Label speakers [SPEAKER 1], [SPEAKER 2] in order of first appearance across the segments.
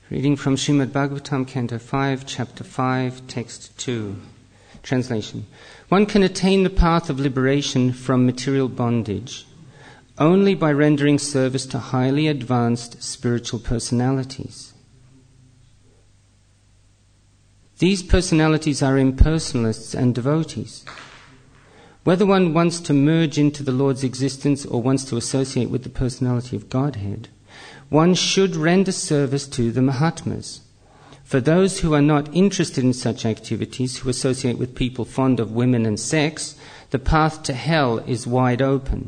[SPEAKER 1] Reading from Srimad Bhagavatam, Canto 5, Chapter 5, Text 2. Translation. One can attain the path of liberation from material bondage only by rendering service to highly advanced spiritual personalities. These personalities are impersonalists and devotees. Whether one wants to merge into the Lord's existence or wants to associate with the personality of Godhead, one should render service to the Mahatmas. For those who are not interested in such activities, who associate with people fond of women and sex, the path to hell is wide open.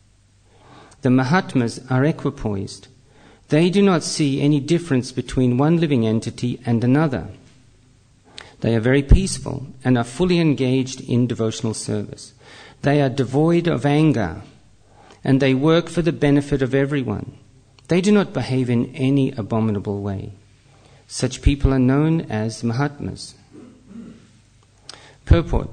[SPEAKER 1] The Mahatmas are equipoised. They do not see any difference between one living entity and another. They are very peaceful and are fully engaged in devotional service. They are devoid of anger, and they work for the benefit of everyone. They do not behave in any abominable way. Such people are known as Mahatmas. Purport.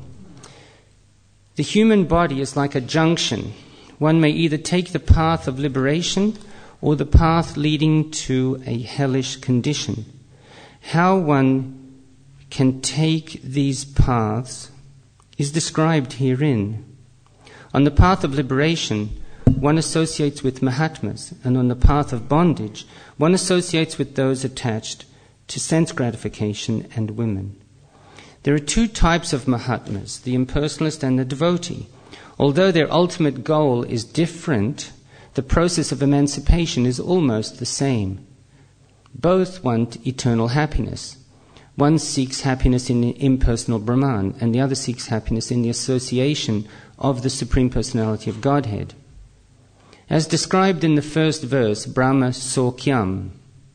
[SPEAKER 1] The human body is like a junction. One may either take the path of liberation or the path leading to a hellish condition. How one can take these paths is described herein. On the path of liberation, one associates with Mahatmas, and on the path of bondage, one associates with those attached to sense gratification and women. There are two types of Mahatmas, the impersonalist and the devotee. Although their ultimate goal is different, the process of emancipation is almost the same. Both want eternal happiness. One seeks happiness in the impersonal Brahman, and the other seeks happiness in the association of the Supreme Personality of Godhead. As described in the first verse, Brahma Sokyam.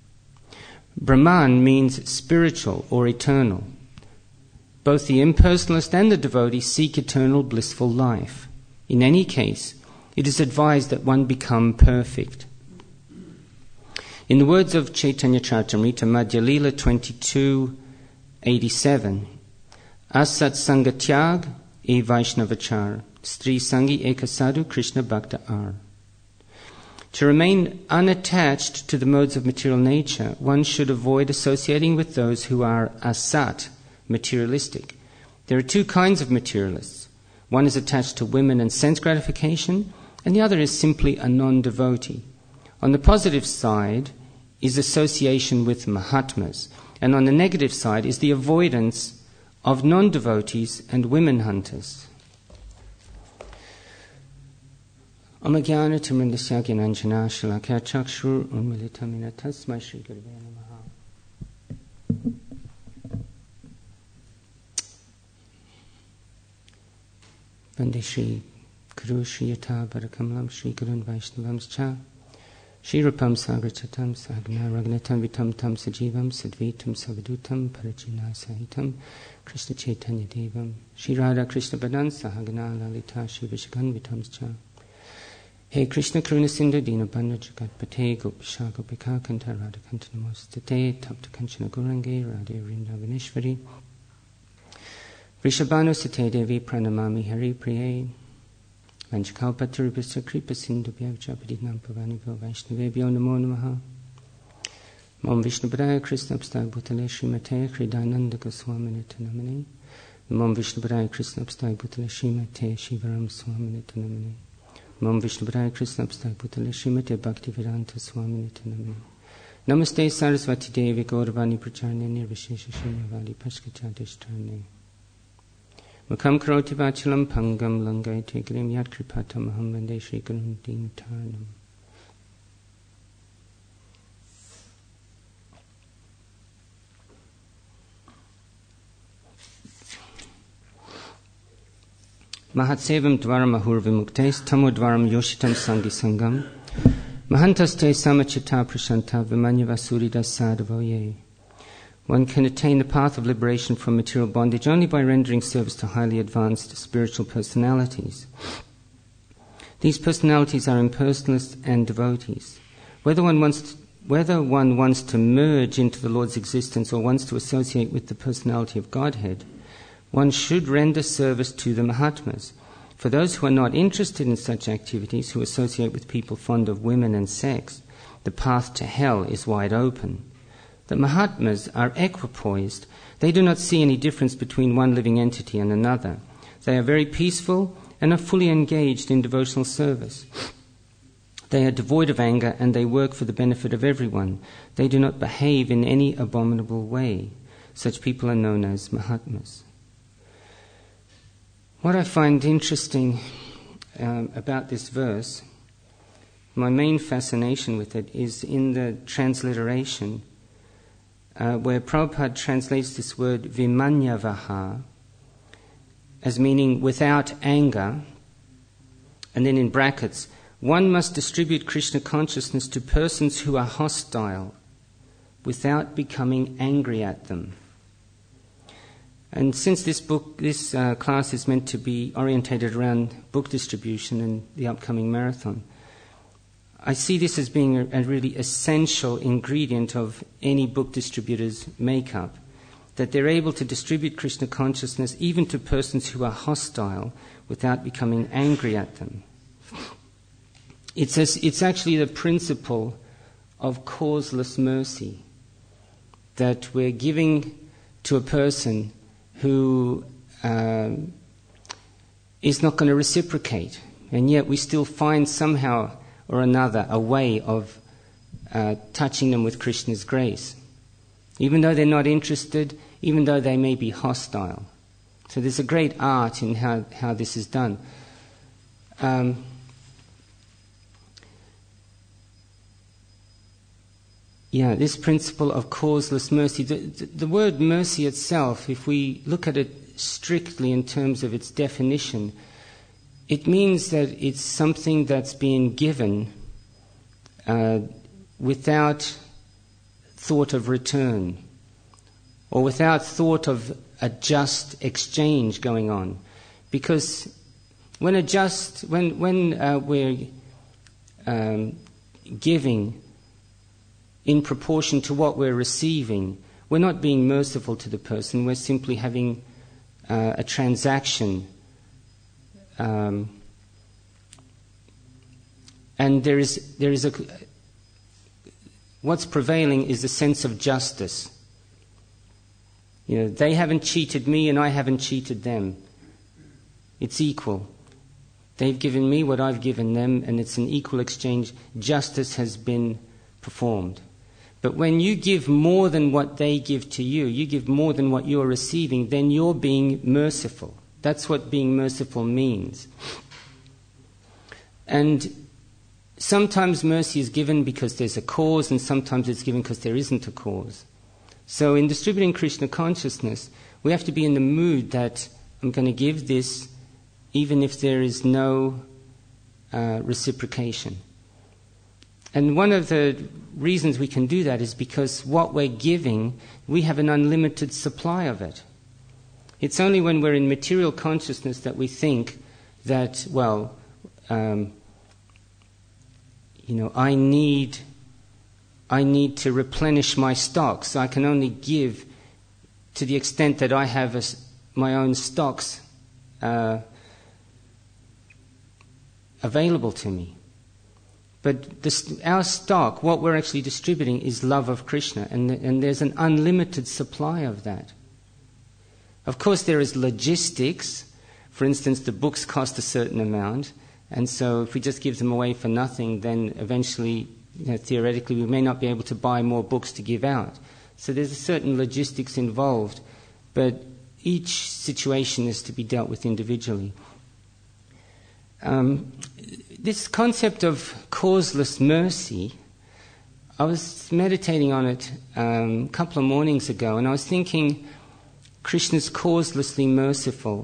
[SPEAKER 1] Brahman means spiritual or eternal. Both the impersonalist and the devotee seek eternal blissful life. In any case, it is advised that one become perfect. In the words of Chaitanya Charitamrita, Madhya Lila 22:87, Asat Sangatyag e Vaishnavachar, Stri Sangi Ekasadu Krishna Bhakta Ar. To remain unattached to the modes of material nature, one should avoid associating with those who are asat, materialistic. There are two kinds of materialists. One is attached to women and sense gratification, and the other is simply a non-devotee. On the positive side is association with Mahatmas, and on the negative side is the avoidance of non-devotees and women hunters. Amagyanatimirandasya Gyananjana Shalakya Chakshur Unmilitamina Tasmai Shri Gurave Namaha. Vande Shri Guru Shri Yata Barakamalam Shri Gurun Vaishnavamscha Shri Rupam Sagrachatam Sagna Ragnatam Vitam Tam Sajivam Sadvitam Savadutam Parajina Sahitam Krishna Chaitanya Devam Shri Radha Krishna Badan Sahagana Lalita Shri Vishakan Vitamscha. Hey Krishna Karuna Sindhu Dina Bandha Jagat Pate Gopisha Gopika Kanta Radha Kanta Namostate Tapta Kanchana Gurange Radha Vrindavaneshwari Vrishabhanu Sate Devi Pranamami Hari Priye Vanchakalpatarubhasa Kripa Sindhu Bhyavachapadi Nampavanivo Vaishnavebhyo Namo Namaha Mam Vishnupadaya Krishna Abstag Bhutale Srimate Kridananda Goswamini Tanamani Mam Vishnupadaya Krishna Abstag Bhutale Srimate Shivaram Swamini Tanamani Mam Vishnupadaya Krishna Abstag Bhutale Srimate Bhaktivedanta Swamini Tanamani Namaste Saraswati Devi Gauravani Pracharne Nirvishesha Shunyavadi Pashkachadishtarne Makam Karoti Vachalam Pangam Langai Tegrim Yad Kripatam Aham Vande Shri Gurun Dinatarnam. Mahatsevam Dvaram Ahur Vimuktes Tamo Dvaram Yoshitam Sangi Sangam Mahantaste Samachita Prashanta Vimanyavasuridas Sadhavoye. One can attain the path of liberation from material bondage only by rendering service to highly advanced spiritual personalities. These personalities are impersonalists and devotees. Whether one wants to merge into the Lord's existence or wants to associate with the personality of Godhead, one should render service to the Mahatmas. For those who are not interested in such activities, who associate with people fond of women and sex, the path to hell is wide open. The Mahatmas are equipoised. They do not see any difference between one living entity and another. They are very peaceful and are fully engaged in devotional service. They are devoid of anger and they work for the benefit of everyone. They do not behave in any abominable way. Such people are known as Mahatmas. What I find interesting about this verse, my main fascination with it, is in the transliteration, where Prabhupada translates this word vimanyavaha as meaning without anger, and then in brackets, one must distribute Krishna consciousness to persons who are hostile without becoming angry at them. And since this class is meant to be orientated around book distribution and the upcoming marathon, I see this as being a really essential ingredient of any book distributor's makeup, that they're able to distribute Krishna consciousness even to persons who are hostile without becoming angry at them. It's actually the principle of causeless mercy, that we're giving to a person who is not going to reciprocate, and yet we still find somehow or another a way of touching them with Krishna's grace, even though they're not interested, even though they may be hostile. So there's a great art in how this is done. This principle of causeless mercy. The word mercy itself, if we look at it strictly in terms of its definition, it means that it's something that's being given without thought of return, or without thought of a just exchange going on. Because when we're giving in proportion to what we're receiving, we're not being merciful to the person, we're simply having a transaction. And there is what's prevailing is a sense of justice. They haven't cheated me and I haven't cheated them. It's equal. They've given me what I've given them, and it's an equal exchange. Justice has been performed. But when you give more than what they give to you, you give more than what you're receiving, then you're being merciful. That's what being merciful means. And sometimes mercy is given because there's a cause, and sometimes it's given because there isn't a cause. So in distributing Krishna consciousness, we have to be in the mood that I'm going to give this even if there is no reciprocation. And one of the reasons we can do that is because what we're giving, we have an unlimited supply of it. It's only when we're in material consciousness that we think that, I need to replenish my stocks. I can only give to the extent that I have my own stocks available to me. But our stock, what we're actually distributing, is love of Krishna, and there's an unlimited supply of that. Of course, there is logistics. For instance, the books cost a certain amount, and so if we just give them away for nothing, then eventually, theoretically, we may not be able to buy more books to give out. So there's a certain logistics involved, but each situation is to be dealt with individually. This concept of causeless mercy, I was meditating on it a couple of mornings ago, and I was thinking, Krishna's causelessly merciful.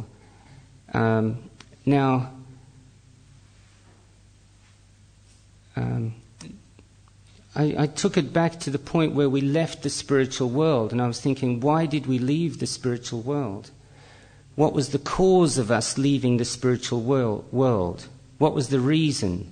[SPEAKER 1] I took it back to the point where we left the spiritual world, and I was thinking, why did we leave the spiritual world? What was the cause of us leaving the spiritual world? What was the reason?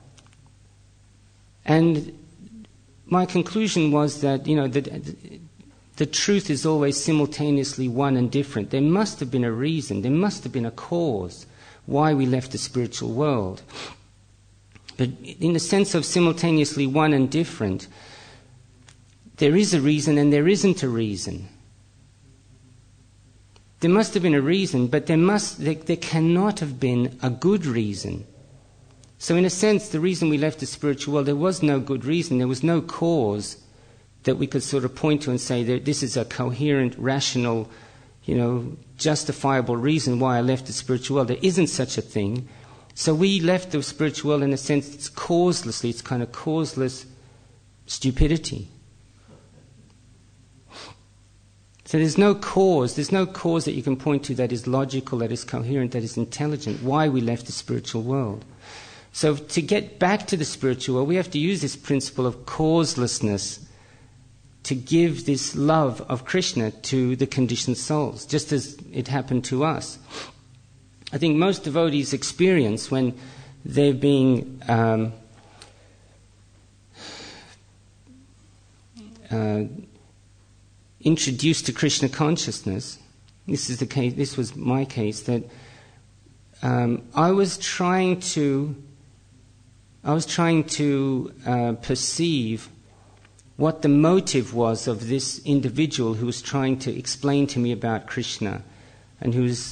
[SPEAKER 1] And my conclusion was that, the truth is always simultaneously one and different. There must have been a reason, there must have been a cause why we left the spiritual world. But in the sense of simultaneously one and different, there is a reason and there isn't a reason. There must have been a reason, but there cannot have been a good reason. So in a sense, the reason we left the spiritual world, there was no good reason. There was no cause that we could sort of point to and say that this is a coherent, rational, justifiable reason why I left the spiritual world. There isn't such a thing. So we left the spiritual world in a sense, it's causelessly, it's kind of causeless stupidity. So there's no cause that you can point to that is logical, that is coherent, that is intelligent, why we left the spiritual world. So to get back to the spiritual world, we have to use this principle of causelessness to give this love of Krishna to the conditioned souls, just as it happened to us. I think most devotees experience when they're being introduced to Krishna consciousness. This is the case. This was my case. That I was trying to perceive what the motive was of this individual who was trying to explain to me about Krishna, and who was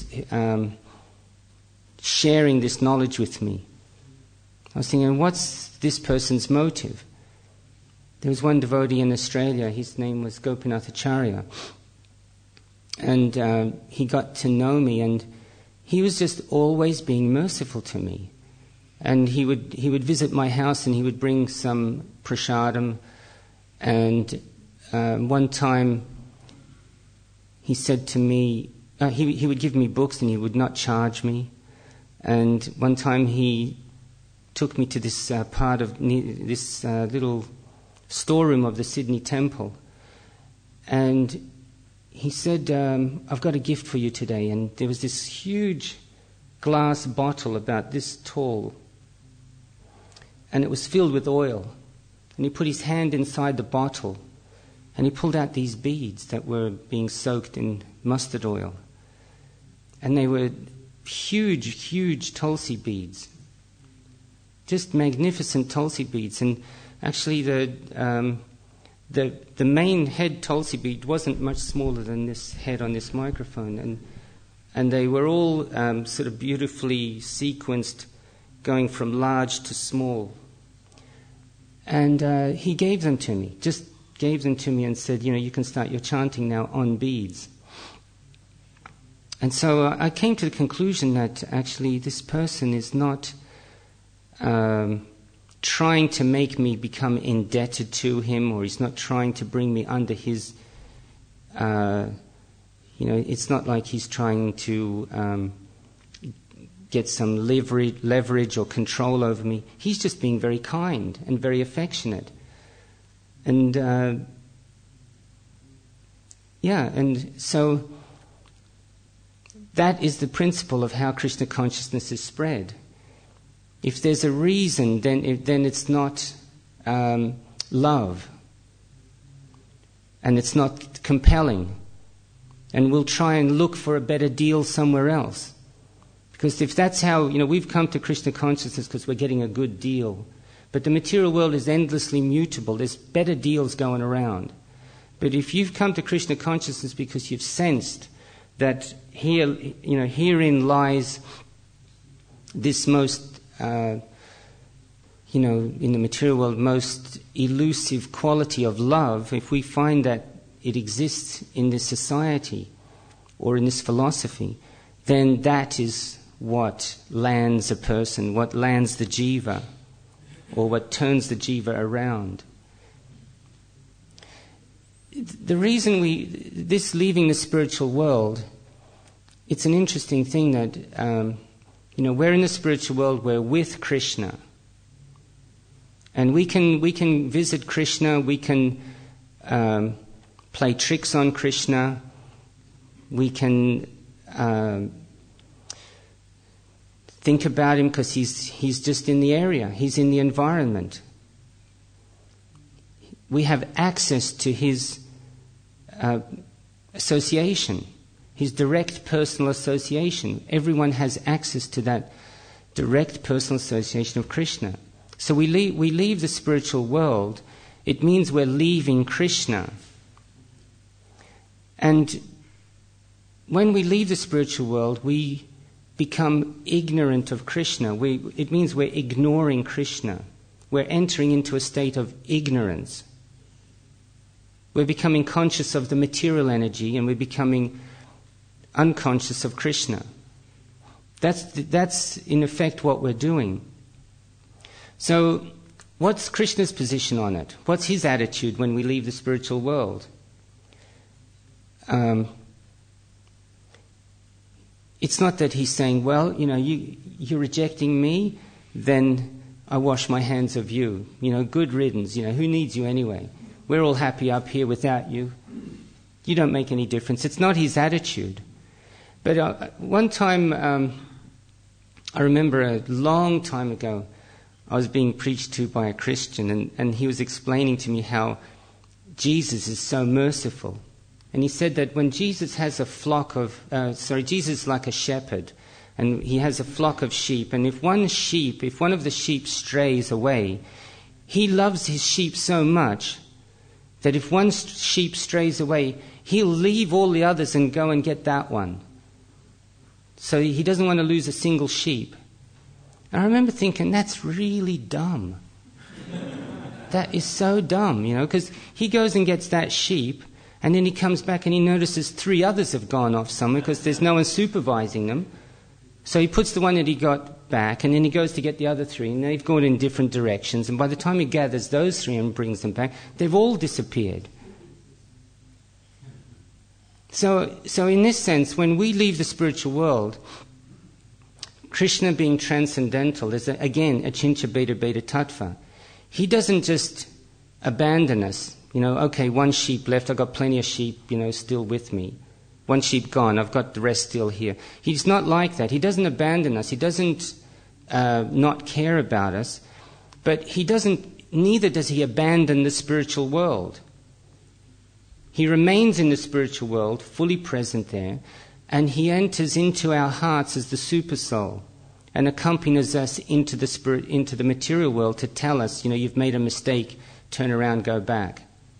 [SPEAKER 1] sharing this knowledge with me. I was thinking, what's this person's motive? There was one devotee in Australia, his name was Gopinath Acharya, and he got to know me, and he was just always being merciful to me. And he would visit my house and he would bring some prasadam, and one time he said to me, he would give me books and he would not charge me. And one time he took me to this part of this little storeroom of the Sydney Temple, and he said, I've got a gift for you today. And there was this huge glass bottle about this tall, and it was filled with oil. And he put his hand inside the bottle and he pulled out these beads that were being soaked in mustard oil, and they were huge tulsi beads, just magnificent tulsi beads. And actually the main head tulsi bead wasn't much smaller than this head on this microphone, and they were all sort of beautifully sequenced, going from large to small. And he gave them to me, just gave them to me and said, you can start your chanting now on beads. And so I came to the conclusion that actually this person is not trying to make me become indebted to him, or he's not trying to bring me under his, it's not like he's trying to get some leverage or control over me. He's just being very kind and very affectionate. And and so that is the principle of how Krishna consciousness is spread. If there's a reason, then it's not love, and it's not compelling, and we'll try and look for a better deal somewhere else. Because if that's how, we've come to Krishna consciousness because we're getting a good deal. But the material world is endlessly mutable. There's better deals going around. But if you've come to Krishna consciousness because you've sensed that herein lies this most, in the material world, most elusive quality of love, if we find that it exists in this society or in this philosophy, then that is what lands a person, what lands the jiva, or what turns the jiva around. The reason this leaving the spiritual world, it's an interesting thing that, we're in the spiritual world, we're with Krishna. And we can visit Krishna, we can play tricks on Krishna, we can think about him because he's just in the area, he's in the environment. We have access to his association, his direct personal association. Everyone has access to that direct personal association of Krishna. So we leave the spiritual world It means we're leaving Krishna. And when we leave the spiritual world, we become ignorant of Krishna. It means we're ignoring Krishna. We're entering into a state of ignorance. We're becoming conscious of the material energy, and we're becoming unconscious of Krishna. That's in effect what we're doing. So, what's Krishna's position on it? What's his attitude when we leave the spiritual world? It's not that he's saying, well, you're rejecting me, then I wash my hands of you. Good riddance. Who needs you anyway? We're all happy up here without you. You don't make any difference. It's not his attitude. But one time, I remember a long time ago, I was being preached to by a Christian, and he was explaining to me how Jesus is so merciful. And he said that when Jesus has a flock of, Jesus is like a shepherd, and he has a flock of sheep, and if one of the sheep strays away, he loves his sheep so much that if one sheep strays away, he'll leave all the others and go and get that one. So he doesn't want to lose a single sheep. And I remember thinking, that's really dumb. That is so dumb, because he goes and gets that sheep, and then he comes back and he notices 3 others have gone off somewhere because there's no one supervising them. So he puts the one that he got back, and then he goes to get the other 3, and they've gone in different directions. And by the time he gathers those 3 and brings them back, they've all disappeared. So in this sense, when we leave the spiritual world, Krishna being transcendental is, again, achincha beta beta tattva. He doesn't just abandon us. Okay, 1 sheep left, I've got plenty of sheep, still with me. 1 sheep gone, I've got the rest still here. He's not like that. He doesn't abandon us. He doesn't not care about us. But neither does he abandon the spiritual world. He remains in the spiritual world, fully present there, and he enters into our hearts as the super soul and accompanies us into the material world to tell us, you've made a mistake, turn around, go back.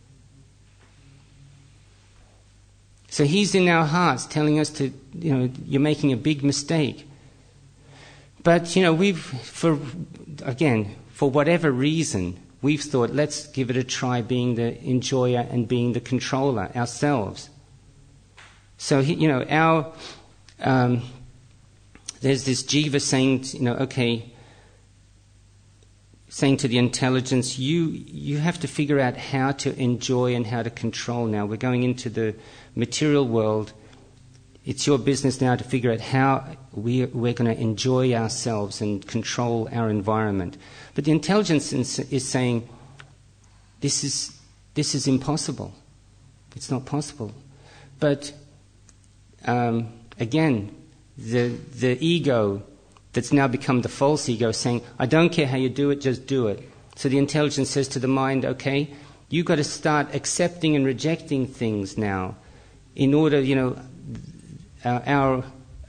[SPEAKER 1] So he's in our hearts telling us to, you're making a big mistake. But, for whatever reason, we've thought, let's give it a try being the enjoyer and being the controller ourselves. So, there's this jiva saying, saying to the intelligence, you have to figure out how to enjoy and how to control now. We're going into the material world. It's your business now to figure out how we're going to enjoy ourselves and control our environment. But the intelligence is saying, this is impossible. It's not possible. But again, the ego that's now become the false ego saying, I don't care how you do it, just do it. So the intelligence says to the mind, okay, you've got to start accepting and rejecting things now in order, our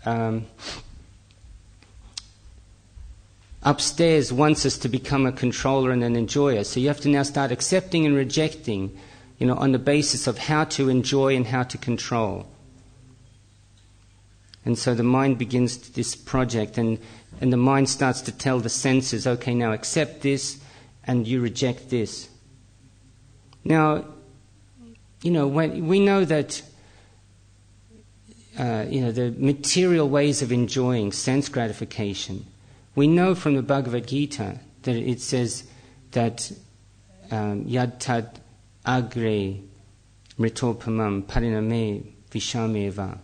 [SPEAKER 1] upstairs wants us to become a controller and an enjoyer. So you have to now start accepting and rejecting, on the basis of how to enjoy and how to control. And so the mind begins this project, and the mind starts to tell the senses, okay, now accept this, and you reject this. Now, when we know that, the material ways of enjoying sense gratification, we know from the Bhagavad Gita that it says that yad tad agre mritopamam pariname vishameva.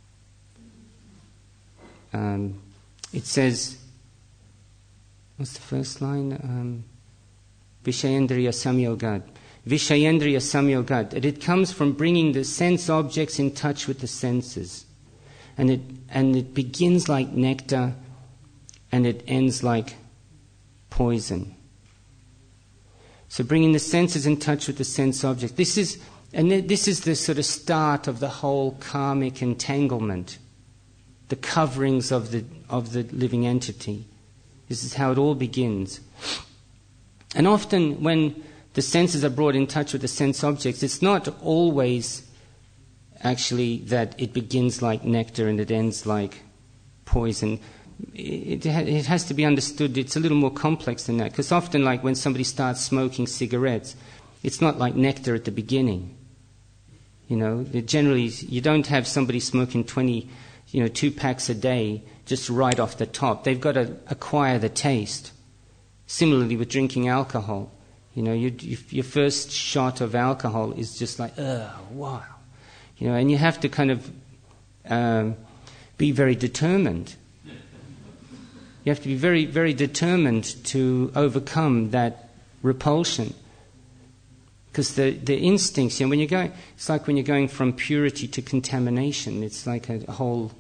[SPEAKER 1] It says, what's the first line? Vishayendriya samyogad. Vishayendriya samyogad. It comes from bringing the sense objects in touch with the senses. And it begins like nectar and it ends like poison. So bringing the senses in touch with the sense object. This is the sort of start of the whole karmic entanglement. The coverings of the living entity. This is how it all begins. And often when the senses are brought in touch with the sense objects, it's not always actually that it begins like nectar and it ends like poison. It has to be understood. It's a little more complex than that, because often, like when somebody starts smoking cigarettes, it's not like nectar at the beginning. Generally, you don't have somebody smoking 2 packs a day just right off the top. They've got to acquire the taste. Similarly with drinking alcohol, your first shot of alcohol is just like, wow. And you have to kind of be very determined. You have to be very, very determined to overcome that repulsion. Because the instincts, when you're going, it's like when you're going from purity to contamination. It's like a whole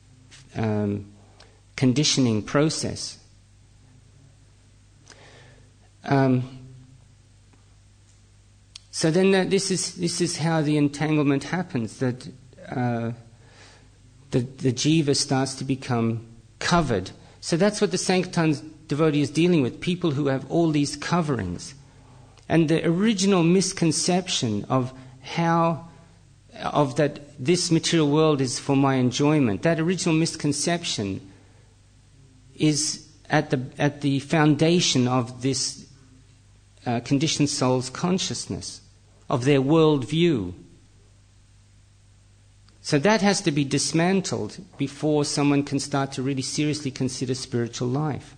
[SPEAKER 1] conditioning process. So then this is how the entanglement happens. That the jiva starts to become covered. So that's what the Sankirtan devotee is dealing with. People who have all these coverings. And the original misconception of that this material world is for my enjoyment, that original misconception is at the foundation of this conditioned soul's consciousness, of their world view. So that has to be dismantled before someone can start to really seriously consider spiritual life.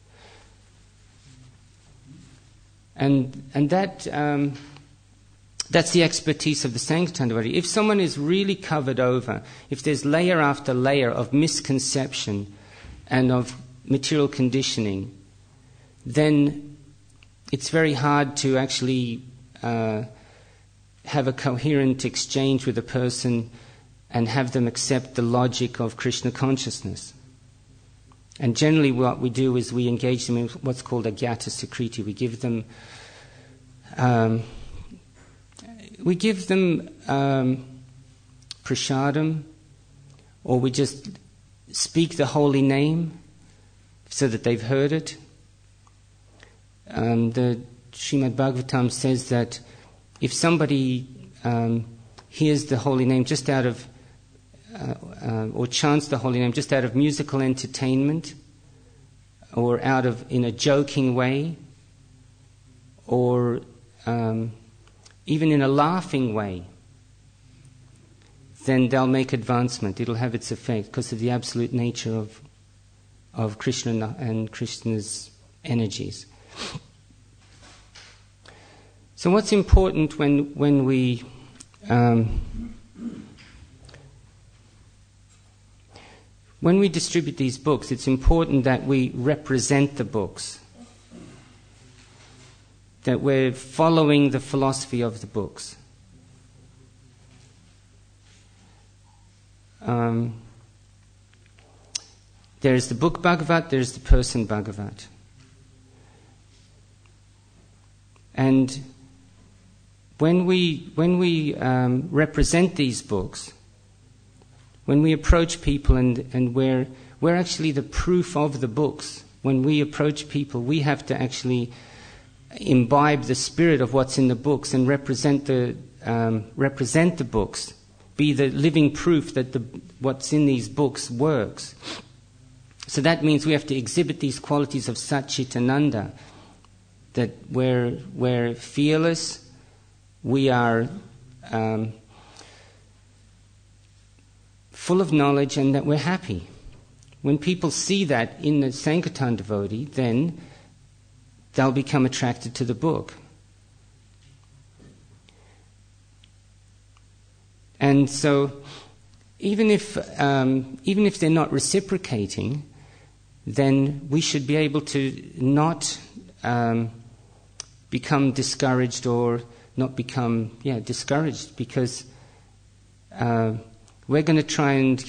[SPEAKER 1] And that's the expertise of the Sankirtan devotee. If someone is really covered over, if there's layer after layer of misconception and of material conditioning, then it's very hard to actually have a coherent exchange with a person and have them accept the logic of Krishna consciousness. And generally what we do is we engage them in what's called a Agyata Sukriti. We give them prasadam, or we just speak the holy name so that they've heard it. The Srimad Bhagavatam says that if somebody hears the holy name just out of or chants the holy name just out of musical entertainment, or in a joking way, or even in a laughing way, then they'll make advancement. It'll have its effect because of the absolute nature of Krishna and Krishna's energies. So what's important when we distribute these books, it's important that we represent the books, that we're following the philosophy of the books. There's the book Bhagavat, there's the person Bhagavat. And when we represent these books, when we approach people and we're actually the proof of the books, when we approach people, we have to actually imbibe the spirit of what's in the books and represent the books, be the living proof that what's in these books works. So that means we have to exhibit these qualities of Satchitananda, that we're fearless, we are full of knowledge, and that we're happy. When people see that in the Sankirtan devotee, then they'll become attracted to the book. And so, even if they're not reciprocating, then we should be able to not become discouraged or not become discouraged, because we're going to try and,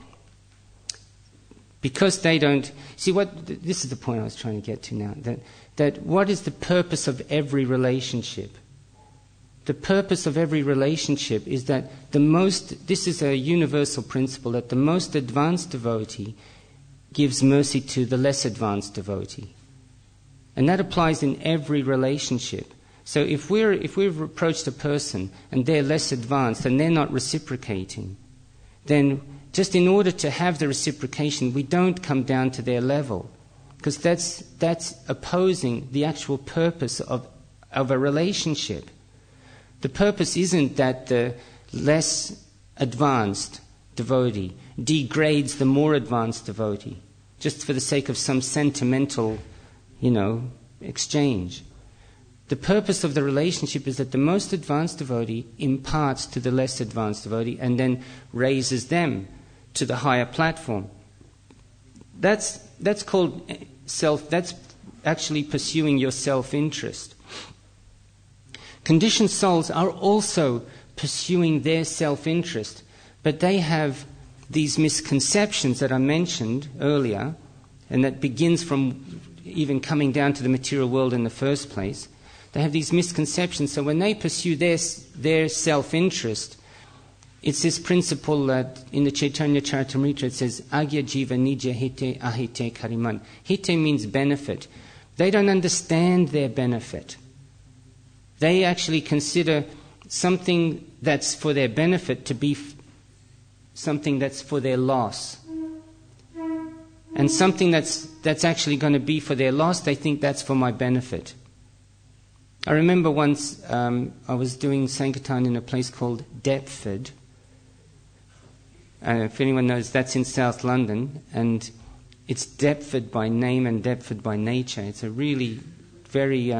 [SPEAKER 1] because they don't see this is the point I was trying to get to now, that what is the purpose of every relationship? The purpose of every relationship is that this is a universal principle, that the most advanced devotee gives mercy to the less advanced devotee. And that applies in every relationship.
[SPEAKER 2] So if we've approached a person and they're less advanced and they're not reciprocating, then just in order to have the reciprocation, we don't come down to their level, because that's opposing the actual purpose of a relationship. The purpose isn't that the less advanced devotee degrades the more advanced devotee, just for the sake of some sentimental, exchange. The purpose of the relationship is that the most advanced devotee imparts to the less advanced devotee and then raises them to the higher platform. That's called that's actually pursuing your self-interest. Conditioned souls are also pursuing their self-interest, but they have these misconceptions that I mentioned earlier, and that begins from even coming down to the material world in the first place. They have these misconceptions, so when they pursue their self-interest, it's this principle that in the Chaitanya Charitamrita it says, Agya Jiva Nija Hite Ahite Kariman. Hite means benefit. They don't understand their benefit. They actually consider something that's for their benefit to be something that's for their loss. And something that's actually going to be for their loss, they think that's for my benefit. I remember once I was doing Sankirtan in a place called Deptford. If anyone knows, that's in South London, and it's Deptford by name and Deptford by nature. It's a really very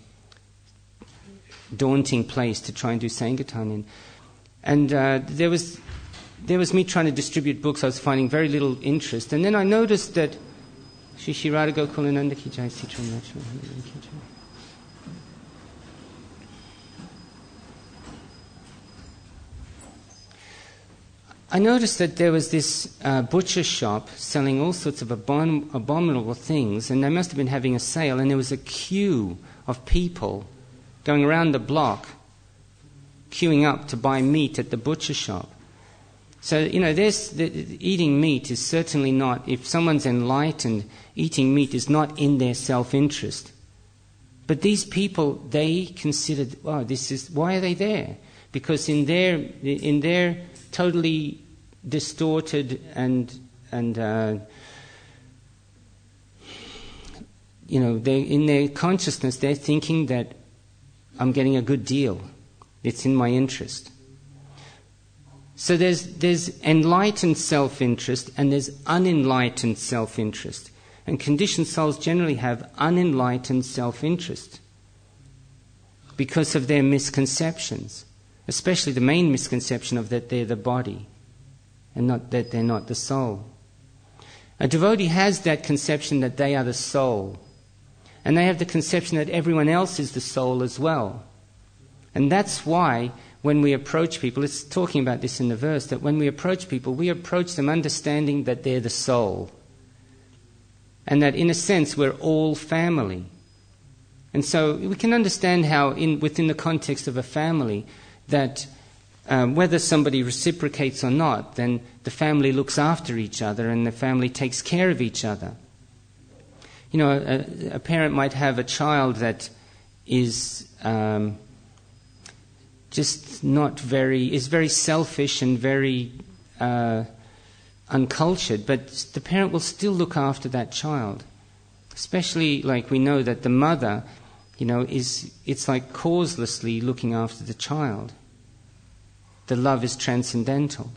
[SPEAKER 2] daunting place to try and do Sankirtan in. And there was me trying to distribute books. I was finding very little interest. And then I noticed that Shri Shri Radha Gokulananda ki jai, Sitram Lakshman ki jai. I noticed that there was this butcher shop selling all sorts of abominable things, and they must have been having a sale, and there was a queue of people going around the block queuing up to buy meat at the butcher shop. So, eating meat is certainly not, if someone's enlightened, eating meat is not in their self-interest. But these people, they considered, why are they there? Because in their totally distorted and they're in their consciousness, they're thinking that I'm getting a good deal. It's in my interest. So there's enlightened self-interest and there's unenlightened self-interest. And conditioned souls generally have unenlightened self-interest because of their misconceptions. Especially the main misconception of that they're the body and not that they're not the soul. A devotee has that conception that they are the soul. And they have the conception that everyone else is the soul as well. And that's why when we approach people, it's talking about this in the verse, that when we approach people, we approach them understanding that they're the soul. And that in a sense we're all family. And so we can understand how within the context of a family, that whether somebody reciprocates or not, then the family looks after each other and the family takes care of each other. A parent might have a child that is just is very selfish and very uncultured, but the parent will still look after that child. Especially like we know that the mother, it's like causelessly looking after the child. The love is transcendental.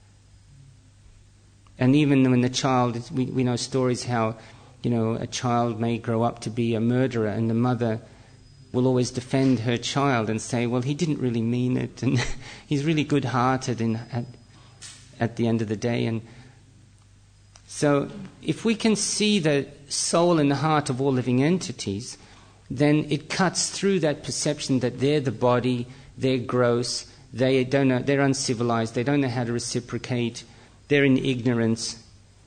[SPEAKER 2] And even when the child, we know stories how, a child may grow up to be a murderer and the mother will always defend her child and say, well, he didn't really mean it and he's really good-hearted at the end of the day. And so if we can see the soul in the heart of all living entities, then it cuts through that perception that they're the body, they're gross, they don't know, they're uncivilized, they don't know how to reciprocate, they're in ignorance.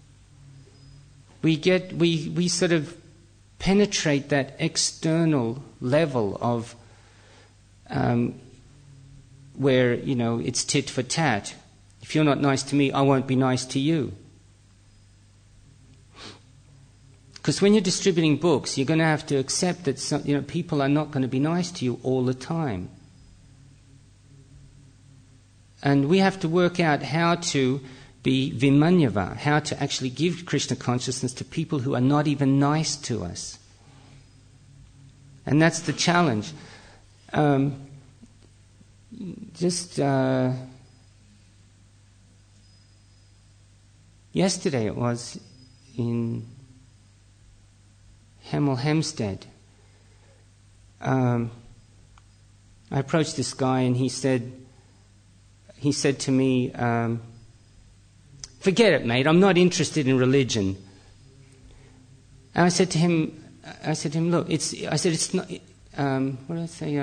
[SPEAKER 2] We sort of penetrate that external level of where, it's tit for tat. If you're not nice to me, I won't be nice to you.
[SPEAKER 1] Because when you're distributing books, you're going to have to accept that people are not going to be nice to you all the time. And we have to work out how to be vimanyava, how to actually give Krishna consciousness to people who are not even nice to us. And that's the challenge. Yesterday it was in Hemel Hempstead. I approached this guy and he said to me, "Forget it, mate, I'm not interested in religion." And I said to him, "Look, it's not, what did I say?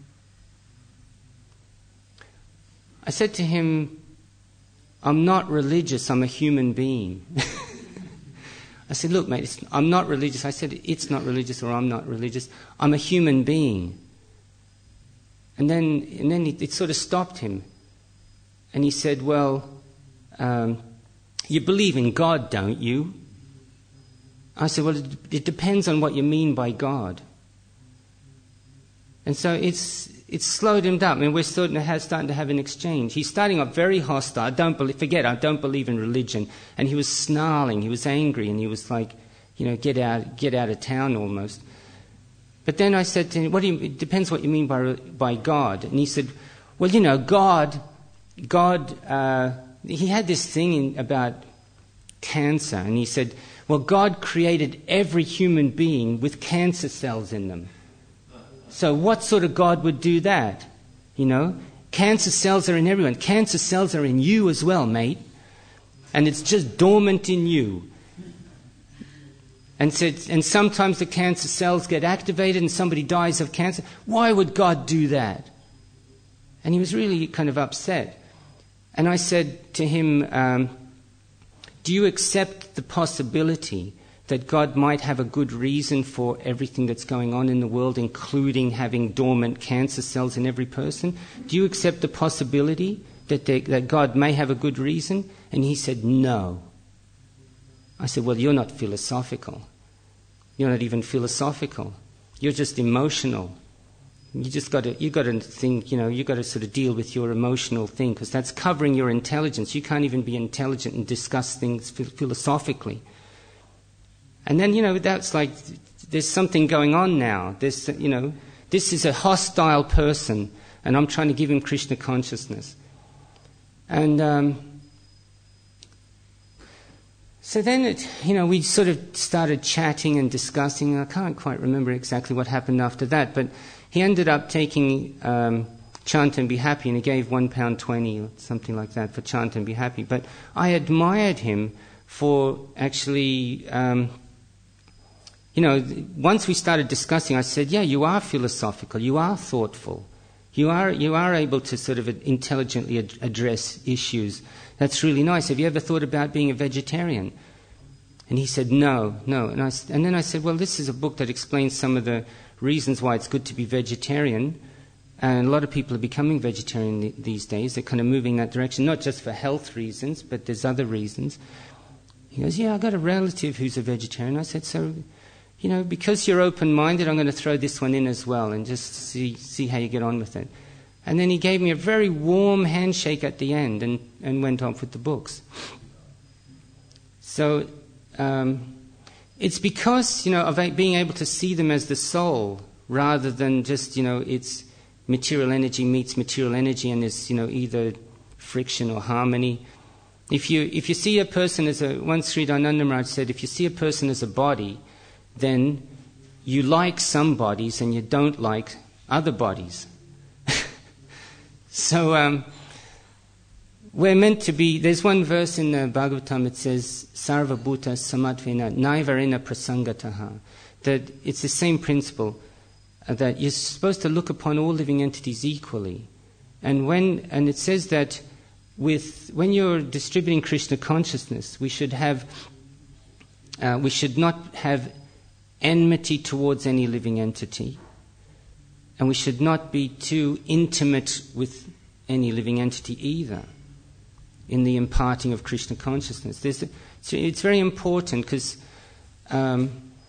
[SPEAKER 1] I said to him, I'm not religious, I'm a human being." I said, "Look, mate, I'm not religious." I said, "It's not religious or I'm not religious. I'm a human being." And then it sort of stopped him. And he said, "Well, you believe in God, don't you?" I said, "Well, it depends on what you mean by God." And so it's slowed him down. I mean, we're starting to have an exchange. He's starting up very hostile. I don't believe in religion. And he was snarling, he was angry, and he was like, get out of town almost. But then I said to him, it depends what you mean by God. And he said, "Well, God, he had this thing about cancer. And he said, well, God created every human being with cancer cells in them. So what sort of God would do that? Cancer cells are in everyone. Cancer cells are in you as well, mate. And it's just dormant in you." And sometimes the cancer cells get activated and somebody dies of cancer. Why would God do that? And he was really kind of upset. And I said to him, "Do you accept the possibility that God might have a good reason for everything that's going on in the world, including having dormant cancer cells in every person? Do you accept the possibility that God may have a good reason?" And he said, "No." I said, "Well, you're not philosophical. You're not even philosophical. You're just emotional. You got to think, you got to sort of deal with your emotional thing, because that's covering your intelligence. You can't even be intelligent and discuss things philosophically." And then, that's like, there's something going on now. This is a hostile person, and I'm trying to give him Krishna consciousness. And so then, we sort of started chatting and discussing. I can't quite remember exactly what happened after that, but he ended up taking Chant and Be Happy, and he gave £1.20 or something like that for Chant and Be Happy. But I admired him for actually... once we started discussing, I said, "Yeah, you are philosophical, you are thoughtful, you are able to sort of intelligently address issues. That's really nice. Have you ever thought about being a vegetarian?" And he said, no. And then I said, "Well, this is a book that explains some of the reasons why it's good to be vegetarian. And a lot of people are becoming vegetarian these days. They're kind of moving that direction, not just for health reasons, but there's other reasons." He goes, "Yeah, I've got a relative who's a vegetarian." I said, "So... because you're open-minded, I'm going to throw this one in as well and just see how you get on with it." And then he gave me a very warm handshake at the end and went off with the books. So it's because, of being able to see them as the soul rather than just, it's material energy meets material energy and there's, either friction or harmony. If you see a person once Sri Dhananda Maharaj said, if you see a person as a body, then you like some bodies and you don't like other bodies. So we're meant to be... There's one verse in the Bhagavatam, it says, "Sarva bhuta samadvena naivarena prasangataha," that it's the same principle, that you're supposed to look upon all living entities equally. And it says that when you're distributing Krishna consciousness, we should not have enmity towards any living entity, and we should not be too intimate with any living entity either in the imparting of Krishna consciousness. It's very important because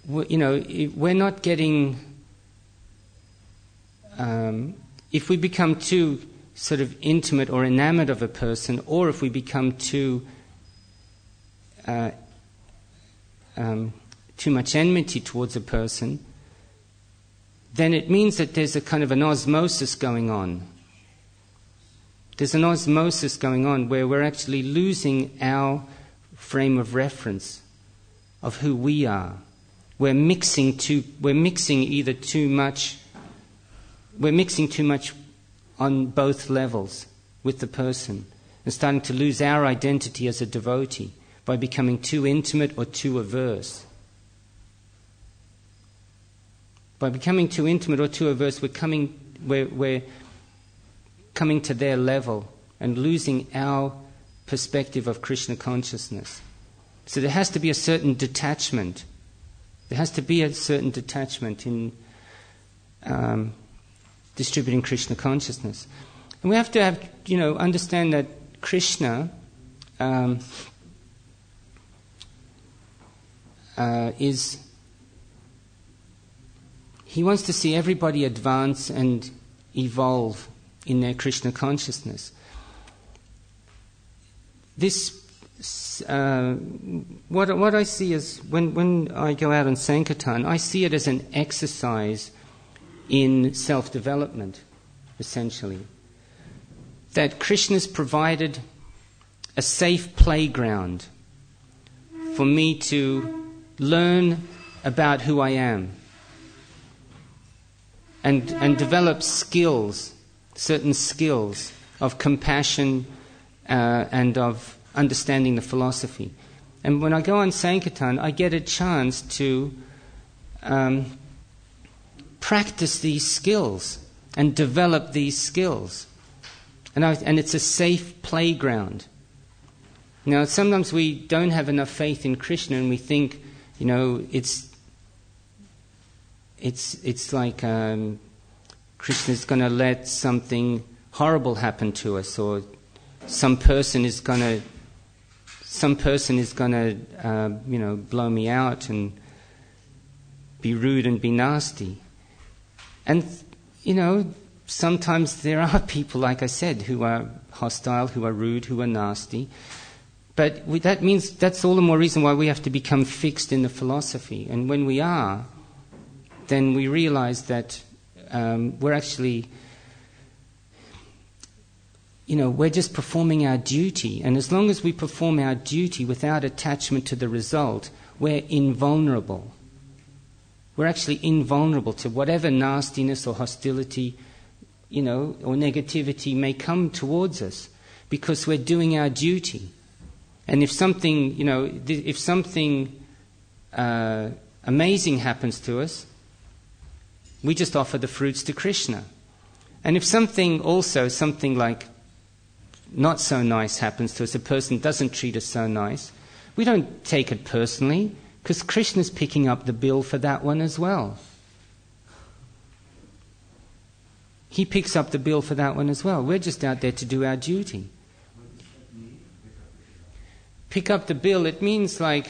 [SPEAKER 2] we're not getting. If we become too sort of intimate or enamored of a person, or if we become too much enmity towards a person, then it means that there's a kind of an osmosis going on. There's an osmosis going on where we're actually losing our frame of reference of who we are. We're mixing too much on both levels with the person and starting to lose our identity as a devotee by becoming too intimate or too averse. By becoming too intimate or too averse, we're coming to their level and losing our perspective of Krishna consciousness. So there has to be a certain detachment. There has to be a certain detachment in distributing Krishna consciousness. And we have to understand that Krishna he wants to see everybody advance and evolve in their Krishna consciousness. What I see is when I go out on Sankirtan, I see it as an exercise in self-development, essentially. That Krishna's provided a safe playground for me to learn about who I am and develop certain skills of compassion and of understanding the philosophy. And when I go on Sankirtan, I get a chance to practice these skills and develop these skills. And it's a safe playground. Now, sometimes we don't have enough faith in Krishna and we think, it's like Krishna's going to let something horrible happen to us, or some person is going to blow me out and be rude and be nasty. And sometimes there are people, like I said, who are hostile, who are rude, who are nasty. But that means that's all the more reason why we have to become fixed in the philosophy. And when we are, then we realize that we're actually, we're just performing our duty. And as long as we perform our duty without attachment to the result, we're invulnerable. We're actually invulnerable to whatever nastiness or hostility, or negativity may come towards us, because we're doing our duty. And if something, amazing happens to us, we just offer the fruits to Krishna. And if something like not so nice happens to us, a person doesn't treat us so nice, we don't take it personally, because Krishna's picking up the bill for that one as well. He picks up the bill for that one as well. We're just out there to do our duty. Pick up the bill, it means like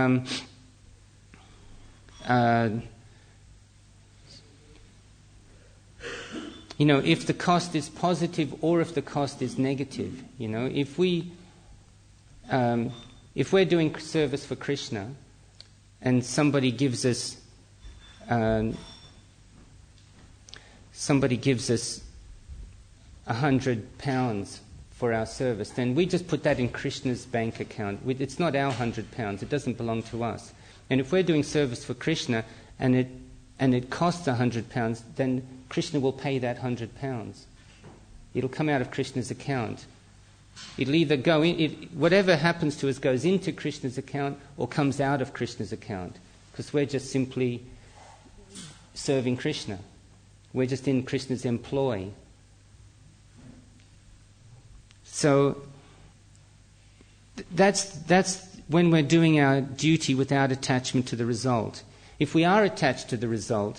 [SPEAKER 2] if the cost is positive or if the cost is negative. If we're doing service for Krishna and somebody gives us £100 for our service, then we just put that in Krishna's bank account. It's not our £100. It doesn't belong to us. And if we're doing service for Krishna and it costs £100, then Krishna will pay that £100. It'll come out of Krishna's account. It'll either go in, whatever happens to us goes into Krishna's account or comes out of Krishna's account, because we're just simply serving Krishna. We're just in Krishna's employ. So that's when we're doing our duty without attachment to the result. If we are attached to the result,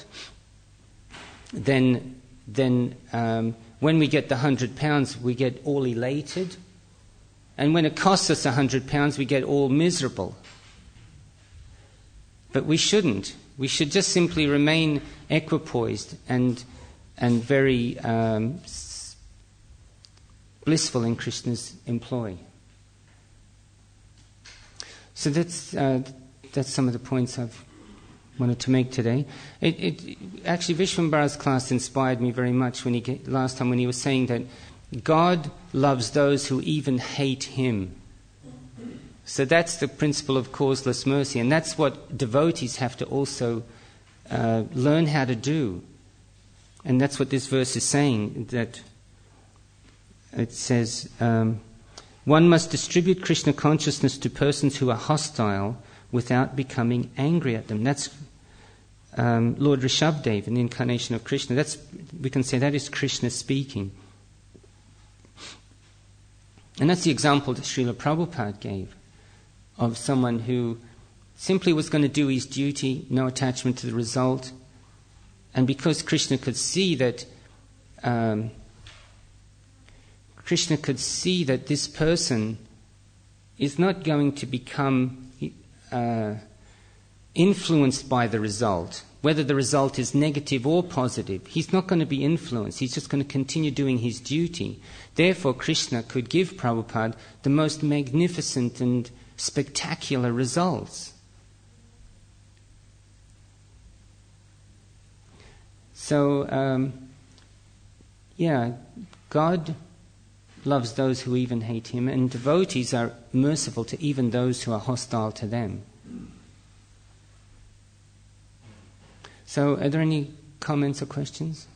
[SPEAKER 2] then when we get the £100, we get all elated. And when it costs us £100, we get all miserable. But we shouldn't.
[SPEAKER 1] We should just simply remain equipoised and very blissful in Krishna's employ. So that's some of the points I've wanted to make today. Actually, Vishwambara's class inspired me very much last time when he was saying that God loves those who even hate him. So that's the principle of causeless mercy, and that's what devotees have to also learn how to do. And that's what this verse is saying, that it says, one must distribute Krishna consciousness to persons who are hostile without becoming angry at them. That's Lord Rishabhdev, an incarnation of Krishna. We can say that is Krishna speaking. And that's the example that Srila Prabhupada gave of someone who simply was going to do his duty, no attachment to the result. And because Krishna could see that this person is not going to become influenced by the result, whether the result is negative or positive. He's not going to be influenced. He's just going to continue doing his duty. Therefore, Krishna could give Prabhupada the most magnificent and spectacular results. So, God loves those who even hate him, and devotees are merciful to even those who are hostile to them. So, are there any comments or questions?